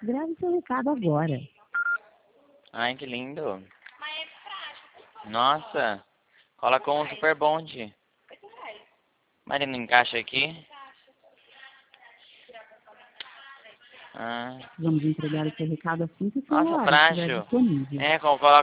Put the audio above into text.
Grave seu recado agora. Ai, que lindo. Nossa, cola com um super bonde. Mas ele não encaixa aqui? Ah. Vamos entregar o seu recado assim que o Nossa, celular estiver frágil. disponível. É, cola